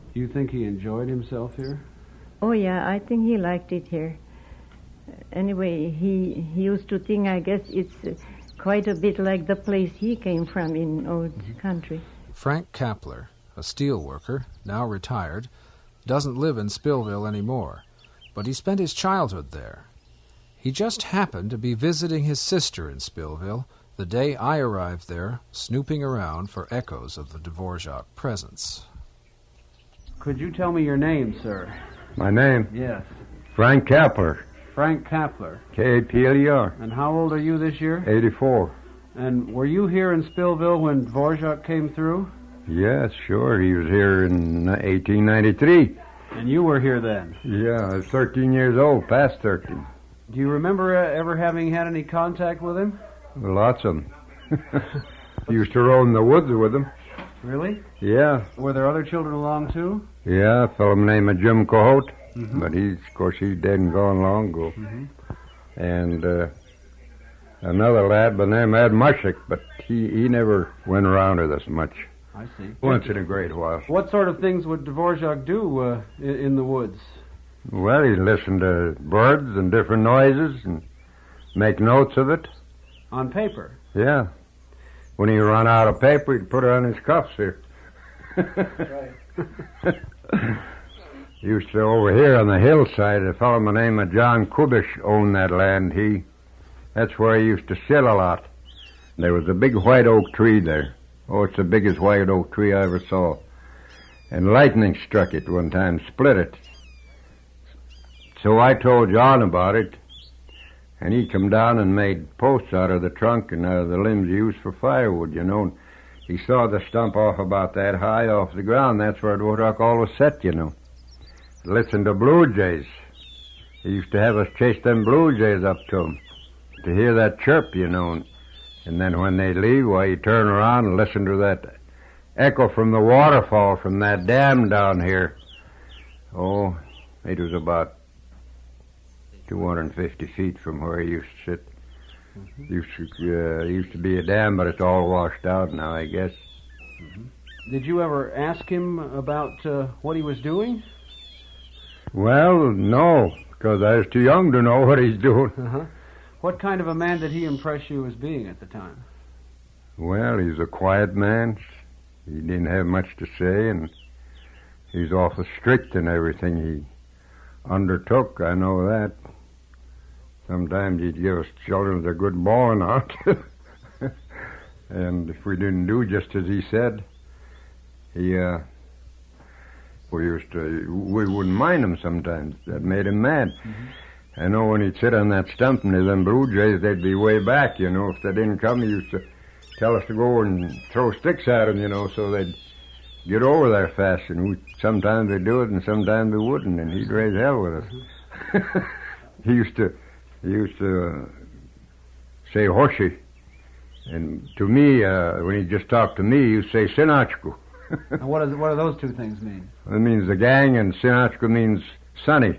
Do you think he enjoyed himself here? Oh, yeah, I think he liked it here. Anyway, he used to think, I guess, it's quite a bit like the place he came from in old country. Frank Kapler, a steel worker, now retired, doesn't live in Spillville anymore, but he spent his childhood there. He just happened to be visiting his sister in Spillville the day I arrived there, snooping around for echoes of the Dvorak presence. Could you tell me your name, sir? My name? Yes. Frank Kapler. Frank Kapler. K-A-P-L-E-R. And how old are you this year? 84. And were you here in Spillville when Dvorak came through? Yes, sure. He was here in 1893. And you were here then? Yeah, I was 13 years old, past 13. Do you remember ever having had any contact with him? Lots of them. Used to roam the woods with him. Really? Yeah. Were there other children along, too? Yeah, a fellow named Jim Cohote. But of course, he's dead and gone long ago. And another lad by the name of Ed Mushik, but he never went around with us much. I see. Once in a great while. What sort of things would Dvorak do in the woods? Well, he'd listen to birds and different noises and make notes of it. On paper? Yeah. When he ran out of paper, he'd put it on his cuffs here. Right. Used to, over here on the hillside, a fellow by the name of John Kubish owned that land. That's where he used to sit a lot. There was a big white oak tree there. Oh, it's the biggest white oak tree I ever saw. And lightning struck it one time, split it. So I told John about it, and he come down and made posts out of the trunk and out of the limbs used for firewood, you know. He saw the stump off about that high off the ground. That's where Dvorak always sat, you know. Listen to blue jays. He used to have us chase them blue jays up to him to hear that chirp, you know. And then when they leave, why, you turn around and listen to that echo from the waterfall from that dam down here. Oh, it was about 250 feet from where he used to sit. Used to be a dam, but it's all washed out now, I guess. Did you ever ask him about what he was doing? Well, no, because I was too young to know what he's doing. What kind of a man did he impress you as being at the time? Well, he's a quiet man. He didn't have much to say, and he's awful strict in everything he undertook. I know that. Sometimes he'd give us children a good bawling out. And if we didn't do just as he said, we wouldn't mind him sometimes. That made him mad. I know when he'd sit on that stump and them blue jays, they'd be way back, you know. If they didn't come, he used to tell us to go and throw sticks at them, you know, so they'd get over there fast. And sometimes they'd do it and sometimes they wouldn't, and he'd raise hell with us. He used to say horsey. And to me, when he just talked to me, he used to say sinachku. And what do those two things mean? It means the gang, and sinachku means sunny.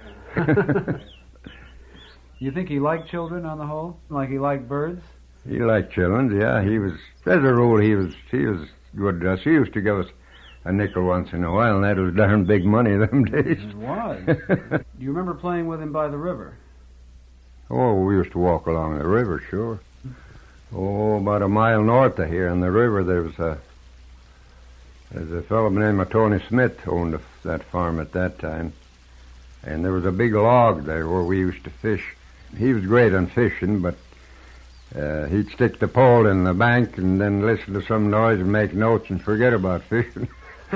You think he liked children on the whole? Like he liked birds? He liked children, yeah. He was, as a rule, he was good to us. He used to give us a nickel once in a while, and that was darn big money them days. It was. Do you remember playing with him by the river? Oh, we used to walk along the river, sure. Oh, about a mile north of here on the river, there's a fellow named Tony Smith owned that farm at that time. And there was a big log there where we used to fish. He was great on fishing, but he'd stick the pole in the bank and then listen to some noise and make notes and forget about fishing.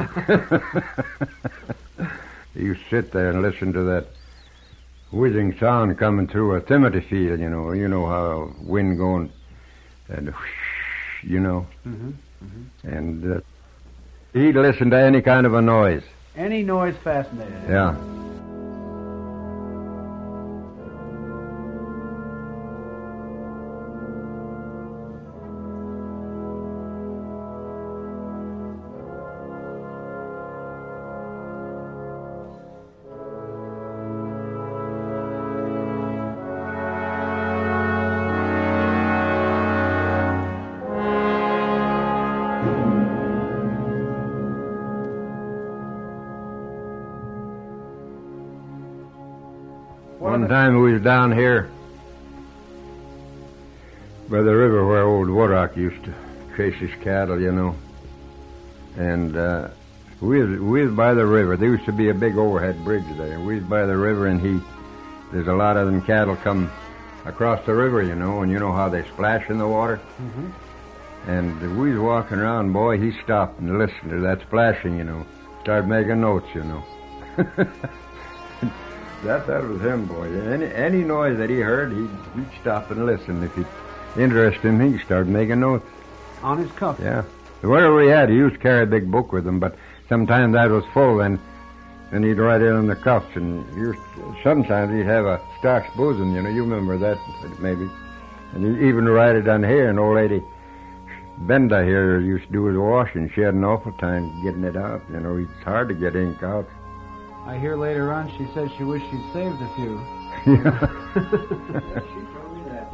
He used to sit there and listen to that whizzing sound coming through a timothy field, you know. You know how wind going and whoosh, you know. And he'd listen to any kind of a noise. Any noise fascinated him? Yeah. One time we was down here by the river where old Woodrock used to chase his cattle, you know. And we was by the river. There used to be a big overhead bridge there. We was by the river, and there's a lot of them cattle come across the river, you know, and you know how they splash in the water. Mm-hmm. And we was walking around, boy, he stopped and listened to that splashing, you know. Started making notes, you know. That was him, boy. Any noise that he heard, he'd stop and listen. If it interested him, he'd start making notes. On his cuff? Yeah. Wherever he had, he used to carry a big book with him, but sometimes that was full, and he'd write it on the cuffs, and sometimes he'd have a starched bosom, you know. You remember that, maybe. And he'd even write it on here. An old lady, Benda here, used to do his washing. She had an awful time getting it out. You know, it's hard to get ink out. I hear later on she says she wished she'd saved a few. Yeah. She told me that.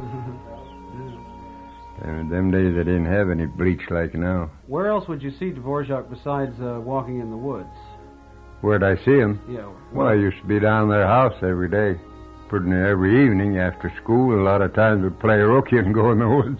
And them days they didn't have any bleach like now. Where else would you see Dvorak besides walking in the woods? Where'd I see him? Yeah. Well, I used to be down their house every day. Pretty near every evening after school. A lot of times we'd play rookie and go in the woods.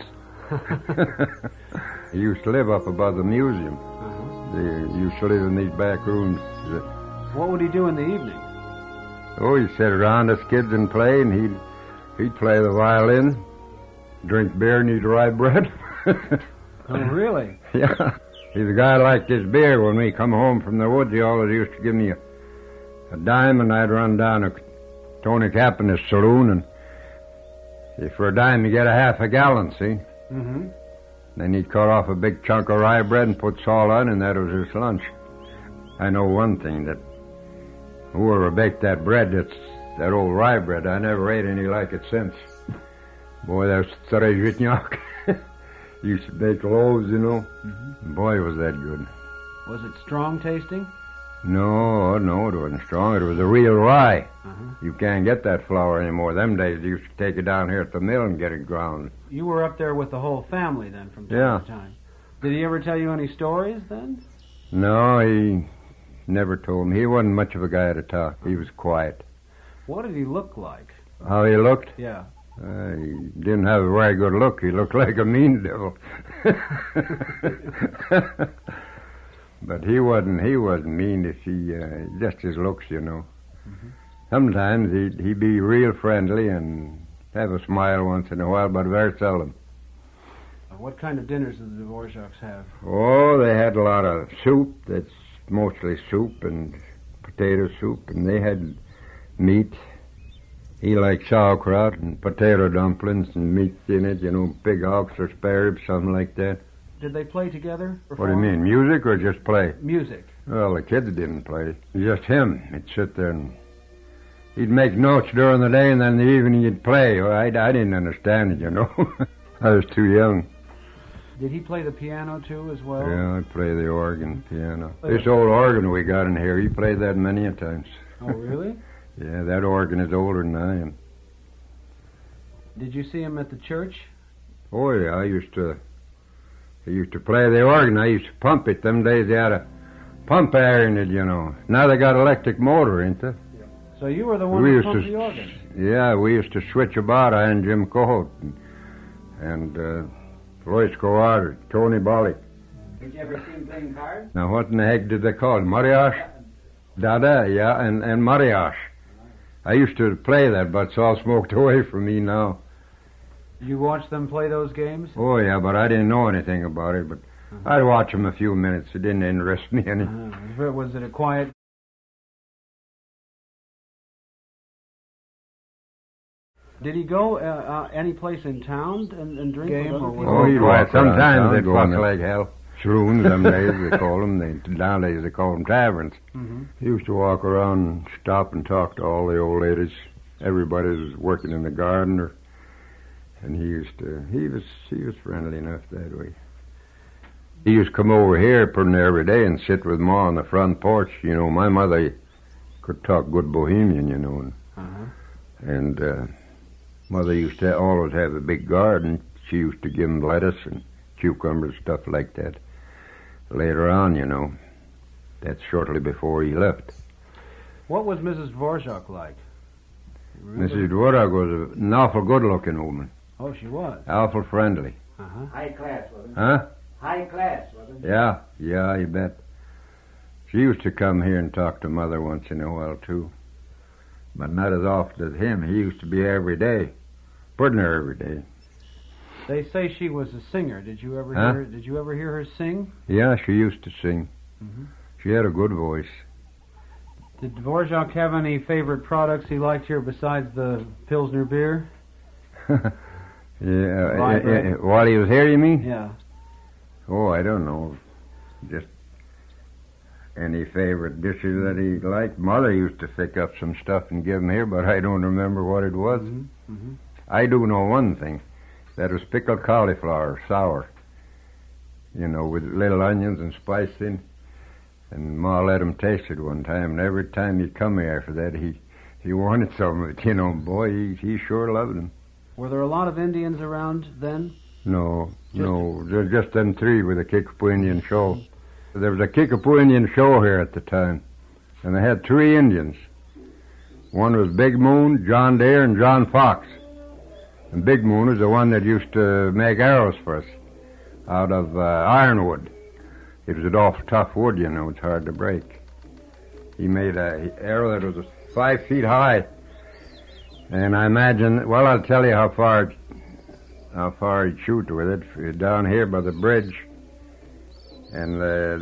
He used to live up above the museum. Uh-huh. They used to live in these back rooms. What would he do in the evening? Oh, he'd sit around us kids and play, and he'd play the violin, drink beer, and eat rye bread. Oh, really? Yeah. He's a guy like this beer. When we come home from the woods, he always used to give me a dime, and I'd run down to Tony Captain's saloon, and for a dime you get a half a gallon, see? Mm-hmm. Then he'd cut off a big chunk of rye bread and put salt on, and that was his lunch. I know one thing, that whoever baked that bread, that old rye bread, I never ate any like it since. Boy, that's Staré Zhitnyak. Used to bake loaves, you know. Mm-hmm. Boy, was that good. Was it strong tasting? No, it wasn't strong. It was a real rye. Uh-huh. You can't get that flour anymore. Them days, you used to take it down here at the mill and get it ground. You were up there with the whole family then from time to time. Did he ever tell you any stories then? No, he never told me. He wasn't much of a guy to talk. He was quiet. What did he look like? How he looked? Yeah. He didn't have a very good look. He looked like a mean devil. But he wasn't mean. If just his looks, you know. Mm-hmm. Sometimes he'd be real friendly and have a smile once in a while, but very seldom. What kind of dinners did the Dvoraks have? Oh, they had a lot of soup. That's mostly soup and potato soup, and they had meat. He liked sauerkraut and potato dumplings and meat in it, you know, pig ox or spare ribs, something like that. Did they play together? What do you mean, music or just play? Music. Well, the kids didn't play. Just him. He'd sit there and he'd make notes during the day, and then in the evening he'd play. Well, I didn't understand it, you know. I was too young. Did he play the piano, too, as well? Yeah, I'd play the organ, piano. This old organ we got in here, he played that many a times. Oh, really? Yeah, that organ is older than I am. Did you see him at the church? Oh, yeah, he used to play the organ. I used to pump it. Them days they had a pump air in it, you know. Now they got electric motor, ain't they? Yeah. So you were the one who pumped the organ? Yeah, we used to switch about, I and Jim Colt and Royce Coward, Tony Bolly. Did you ever see him playing cards? Now, what in the heck did they call it? Mariage? Dada, yeah, and mariage. I used to play that, but it's all smoked away from me now. Did you watch them play those games? Oh, yeah, but I didn't know anything about it, but I'd watch them a few minutes. It didn't interest me any. Was it a quiet... Did he go any place in town and drink with other people? Oh, he'd walk. Sometimes they'd walk like hell. Saloons, them days they call them. Nowadays they call them taverns. Mm-hmm. He used to walk around and stop and talk to all the old ladies. Everybody was working in the garden, and he was friendly enough that way. He used to come over here pretty near every day and sit with Ma on the front porch. You know, my mother could talk good Bohemian, you know, and Mother used to always have a big garden. She used to give him lettuce and cucumbers, stuff like that. Later on, you know, that's shortly before he left. What was Mrs. Dvorak like? Mrs. Dvorak was an awful good-looking woman. Oh, she was. Awful friendly. Uh-huh. High class, wasn't it? Huh? High class, wasn't it? Yeah, you bet. She used to come here and talk to Mother once in a while, too. But not as often as him. He used to be every day. Putting her every day. They say she was a singer. Did you ever Huh? hear? Did you ever hear her sing? Yeah, she used to sing. Mhm. She had a good voice. Did Dvorak have any favorite products he liked here besides the Pilsner beer? Yeah, while he was here, you mean? Yeah. Oh, I don't know. Just any favorite dishes that he liked. Mother used to pick up some stuff and give him here, but I don't remember what it was. Mm-hmm. I do know one thing. That was pickled cauliflower, sour. You know, with little onions and spice in. And Ma let him taste it one time, and every time he'd come here after that, he wanted some of it. You know, boy, he sure loved them. Were there a lot of Indians around then? No. There's just them three with the Kickapoo Indian show. There was a Kickapoo Indian show here at the time, and they had 3 Indians. One was Big Moon, John Deere, and John Fox. And Big Moon was the one that used to make arrows for us out of ironwood. It was an awful tough wood, you know. It's hard to break. He made an arrow that was 5 feet high. And I imagine, well, I'll tell you how far he'd shoot with it. Down here by the bridge. And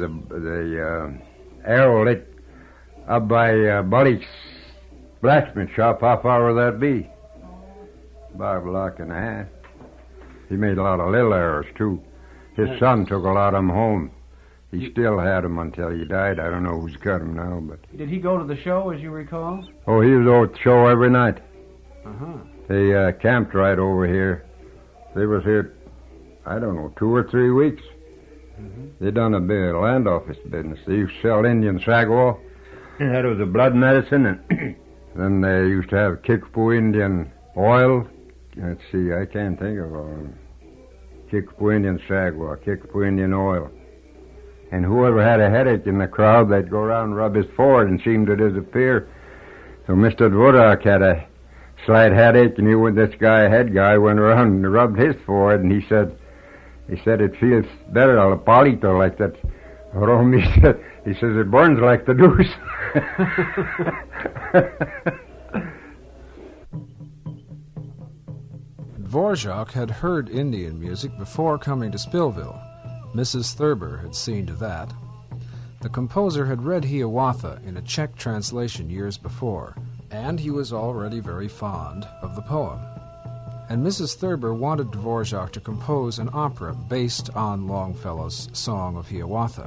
the arrow lit up by Bully's blacksmith shop. How far would that be? About a block and a half. He made a lot of little arrows, too. His son took a lot of them home. He still had them until he died. I don't know who's got them now, but... Did he go to the show, as you recall? Oh, he was over at the show every night. Uh-huh. They camped right over here. They was here, I don't know, 2 or 3 weeks. Mm-hmm. They done a bit of land office business. They used to sell Indian sagwa. That was a blood medicine. And then they used to have Kickapoo Indian oil. Let's see, I can't think of Kickapoo Indian sagwa, Kickapoo Indian oil. And whoever had a headache in the crowd, they'd go around and rub his forehead and seem to disappear. So Mr. Dvorak had a slight headache, and this head guy, went around and rubbed his forehead, and he said it feels better, a palito, like that. He says it burns like the deuce. Dvorak had heard Indian music before coming to Spillville. Mrs. Thurber had seen to that. The composer had read Hiawatha in a Czech translation years before, and he was already very fond of the poem. And Mrs. Thurber wanted Dvorak to compose an opera based on Longfellow's Song of Hiawatha.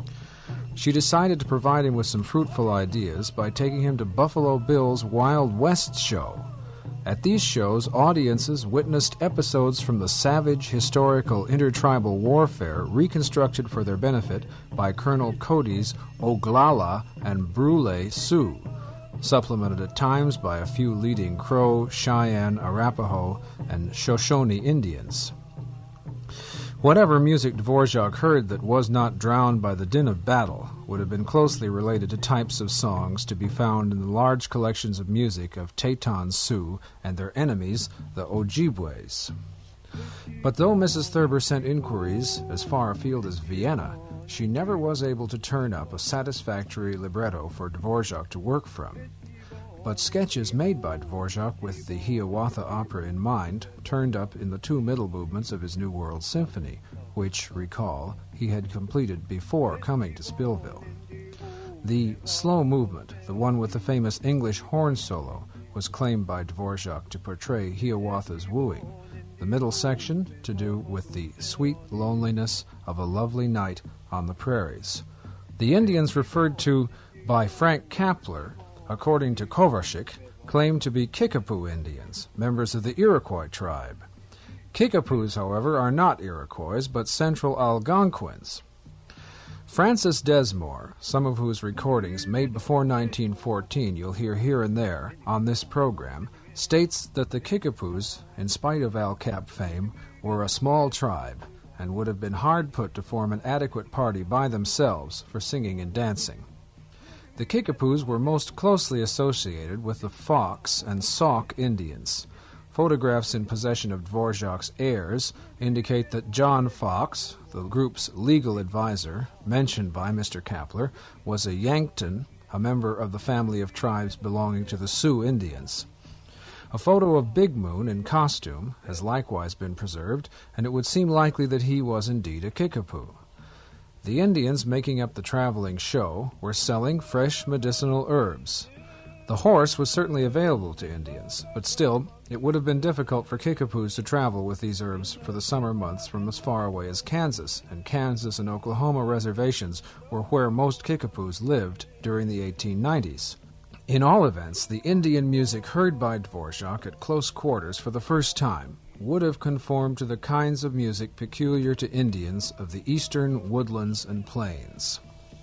She decided to provide him with some fruitful ideas by taking him to Buffalo Bill's Wild West show. At these shows, audiences witnessed episodes from the savage, historical intertribal warfare reconstructed for their benefit by Colonel Cody's Oglala and Brule Sioux, supplemented at times by a few leading Crow, Cheyenne, Arapaho, and Shoshone Indians. Whatever music Dvorak heard that was not drowned by the din of battle would have been closely related to types of songs to be found in the large collections of music of Teton Sioux and their enemies, the Ojibways. But though Mrs. Thurber sent inquiries as far afield as Vienna, she never was able to turn up a satisfactory libretto for Dvorak to work from. But sketches made by Dvorak with the Hiawatha opera in mind turned up in the 2 middle movements of his New World Symphony, which, recall, he had completed before coming to Spillville. The slow movement, the one with the famous English horn solo, was claimed by Dvorak to portray Hiawatha's wooing, the middle section to do with the sweet loneliness of a lovely night on the prairies. The Indians referred to by Frank Kapler, according to Kovarsik, claimed to be Kickapoo Indians, members of the Iroquois tribe. Kickapoos, however, are not Iroquois, but Central Algonquins. Francis Desmore, some of whose recordings made before 1914 you'll hear here and there on this program, states that the Kickapoos, in spite of Al Cap fame, were a small tribe and would have been hard put to form an adequate party by themselves for singing and dancing. The Kickapoos were most closely associated with the Fox and Sauk Indians. Photographs in possession of Dvorak's heirs indicate that John Fox, the group's legal advisor, mentioned by Mr. Kapler, was a Yankton, a member of the family of tribes belonging to the Sioux Indians. A photo of Big Moon in costume has likewise been preserved, and it would seem likely that he was indeed a Kickapoo. The Indians making up the traveling show were selling fresh medicinal herbs. The horse was certainly available to Indians, but still, it would have been difficult for Kickapoos to travel with these herbs for the summer months from as far away as Kansas, and Kansas and Oklahoma reservations were where most Kickapoos lived during the 1890s. In all events, the Indian music heard by Dvorak at close quarters for the first time would have conformed to the kinds of music peculiar to Indians of the eastern woodlands and plains.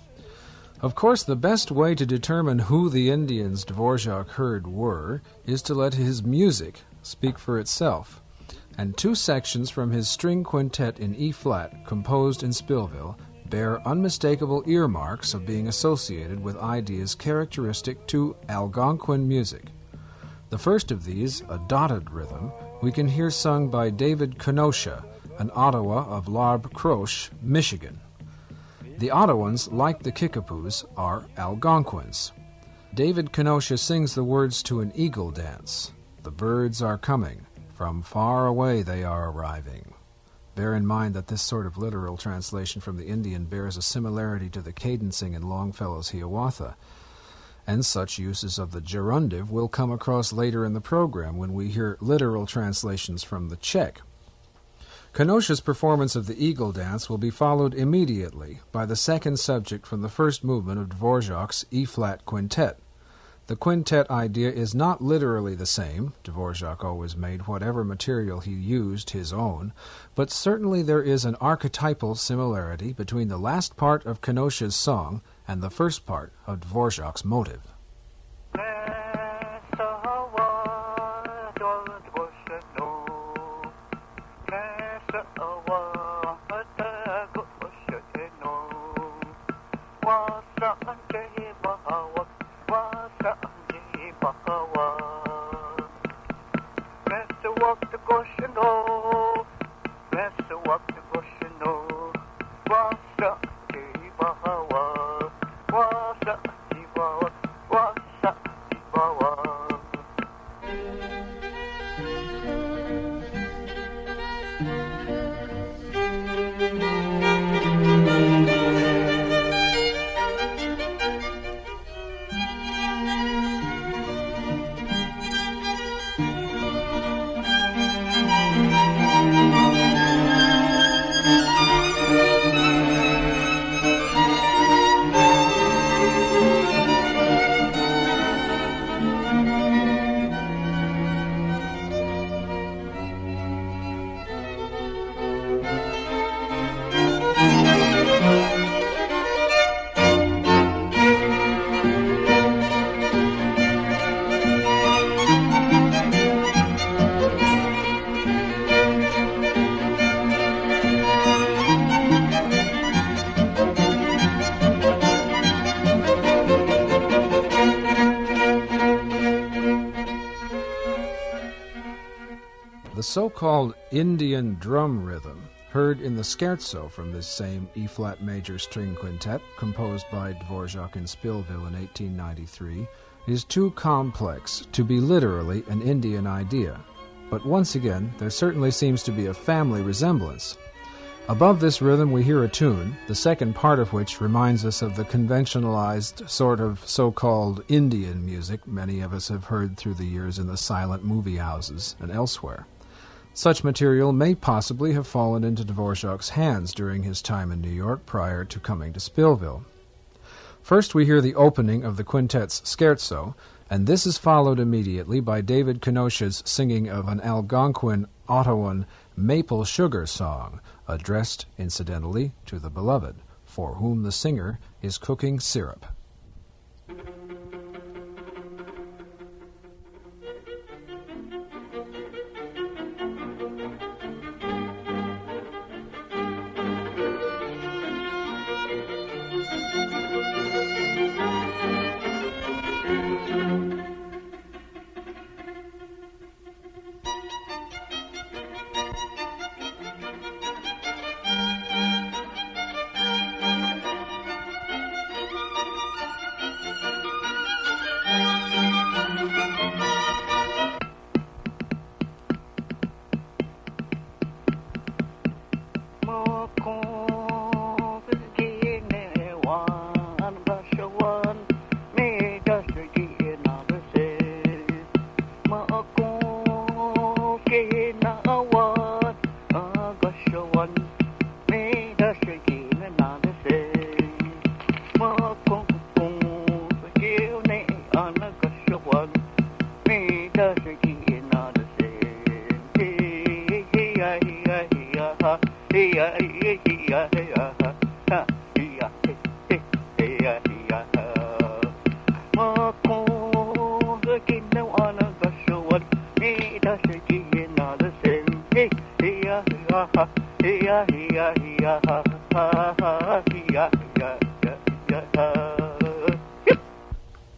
Of course, the best way to determine who the Indians Dvorak heard were is to let his music speak for itself, and two sections from his string quintet in E-flat, composed in Spillville, bear unmistakable earmarks of being associated with ideas characteristic to Algonquin music. The first of these, a dotted rhythm, we can hear sung by David Kenosha, an Ottawa of L'Arbre Croche, Michigan. The Ottawans, like the Kickapoos, are Algonquins. David Kenosha sings the words to an eagle dance. The birds are coming, from far away they are arriving. Bear in mind that this sort of literal translation from the Indian bears a similarity to the cadencing in Longfellow's Hiawatha, and such uses of the gerundive will come across later in the program when we hear literal translations from the Czech. Kenosha's performance of the Eagle Dance will be followed immediately by the second subject from the first movement of Dvorak's E-flat quintet. The quintet idea is not literally the same. Dvorak always made whatever material he used his own, but certainly there is an archetypal similarity between the last part of Kenosha's song and the first part of Dvorak's motive. The so-called Indian drum rhythm, heard in the scherzo from this same E-flat major string quintet, composed by Dvorak in Spillville in 1893, is too complex to be literally an Indian idea. But once again, there certainly seems to be a family resemblance. Above this rhythm we hear a tune, the second part of which reminds us of the conventionalized sort of so-called Indian music many of us have heard through the years in the silent movie houses and elsewhere. Such material may possibly have fallen into Dvorak's hands during his time in New York prior to coming to Spillville. First we hear the opening of the quintet's scherzo, and this is followed immediately by David Kenosha's singing of an Algonquin Ottawan maple sugar song, addressed, incidentally, to the beloved, for whom the singer is cooking syrup.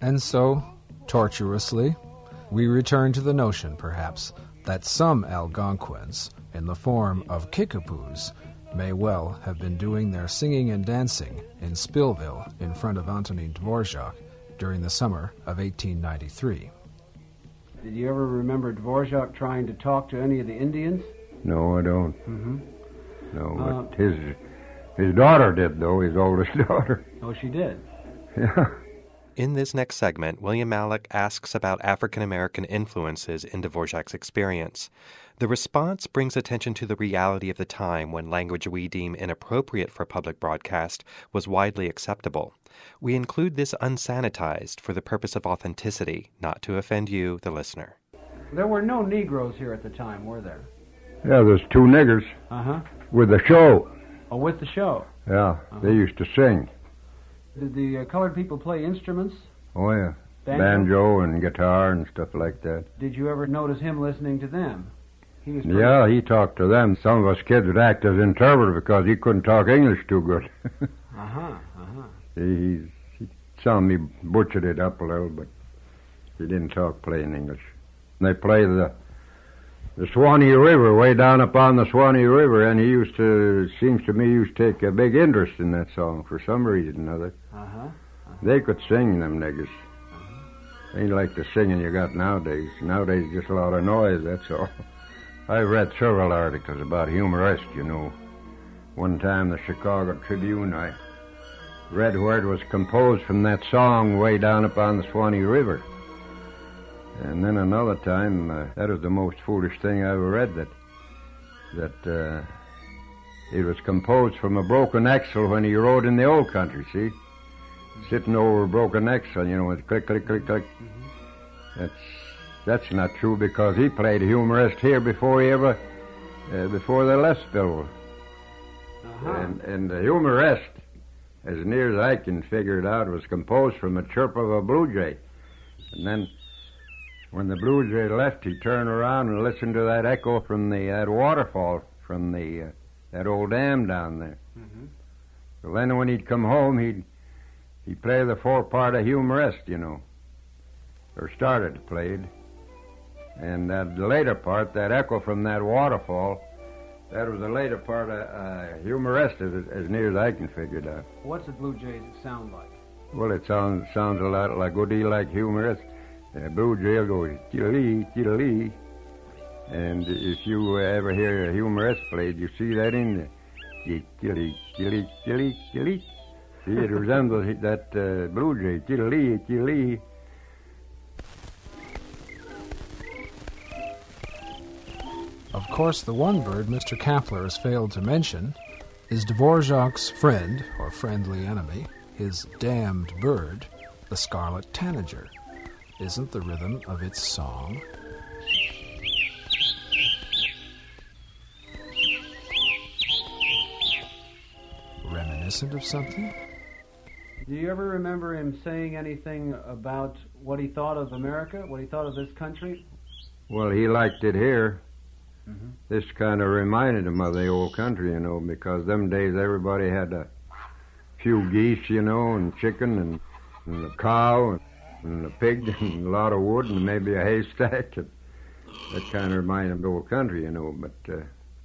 And so, tortuously, we return to the notion, perhaps, that some Algonquins, in the form of Kickapoos, may well have been doing their singing and dancing in Spillville in front of Antonin Dvorak during the summer of 1893. Did you ever remember Dvorak trying to talk to any of the Indians? No, I don't. Mm-hmm. No, but his daughter did, though, his oldest daughter. Oh, she did? Yeah. In this next segment, William Malek asks about African-American influences in Dvorak's experience. The response brings attention to the reality of the time when language we deem inappropriate for public broadcast was widely acceptable. We include this unsanitized for the purpose of authenticity, not to offend you, the listener. There were no Negroes here at the time, were there? Yeah, there's two niggers Uh-huh. with the show. Oh, with the show? Yeah, They used to sing. Did the colored people play instruments? Oh, yeah. Banjo and guitar and stuff like that. Did you ever notice him listening to them? He was Yeah, he talked to them. Some of us kids would act as interpreter because he couldn't talk English too good. He some he butchered it up a little, but he didn't talk plain English. And they play the Swanee River, way down upon the Swanee River, and seems to me, he used to take a big interest in that song for some reason or other. They could sing, them niggas. Ain't like the singing you got nowadays. Nowadays, just a lot of noise, that's all. I've read several articles about humorist, you know. One time, the Chicago Tribune, I read where it was composed from that song way down upon the Swanee River. And then another time, that was the most foolish thing I ever read, that it was composed from a broken axle when he rode in the old country, see? Sitting over a broken axle, you know, with click, click, click, click. That's not true because he played humorist here before they left Spillville. And the humorist, as near as I can figure it out, was composed from a chirp of a blue jay. And then when the blue jay left, he turned around and listened to that echo from that waterfall from that old dam down there. So then when he'd come home, he'd play the four-part of humorist, you know, or started to play it. And the later part, that echo from that waterfall, that was the later part of humorist, as near as I can figure it out. What's the blue jay sound like? Well, it sounds a lot like, good deal like humorist. Blue jay goes, chitterlee, chitterlee. And if you ever hear a humorist played, you see that in there. Chitterlee, chitterlee, chitterlee, chitterlee. See, it resembles that blue jay, chitterlee, chitterlee. Of course, the one bird Mr. Kapler has failed to mention is Dvorak's friend, or friendly enemy, his damned bird, the scarlet tanager. Isn't the rhythm of its song reminiscent of something? Do you ever remember him saying anything about what he thought of America, what he thought of this country? Well, he liked it here. This kind of reminded him of the old country, you know, because them days everybody had a few geese, you know, and chicken and a cow and a pig and a lot of wood and maybe a haystack. That kind of reminded him of the old country, you know. But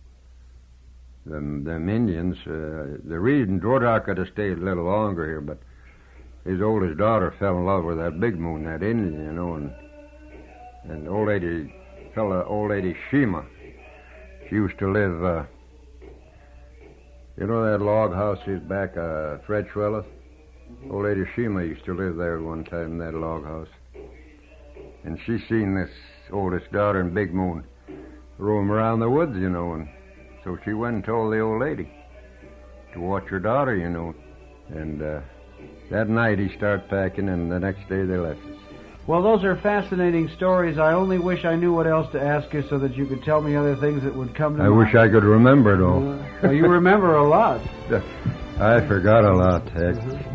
them Indians, the reason Dvorak could have stayed a little longer here, but his oldest daughter fell in love with that Big Moon, that Indian, you know, and old lady Shima. She used to live, you know that log house is back Fredschwelle? Old lady Shima used to live there one time in that log house. And she seen this oldest daughter and Big Moon roam around the woods, you know, and so she went and told the old lady to watch her daughter, you know. And that night he started packing, and the next day they left us. Well, those are fascinating stories. I only wish I knew what else to ask you so that you could tell me other things that would come to mind. I wish I could remember it all. Well, you remember a lot. I forgot a lot, heck.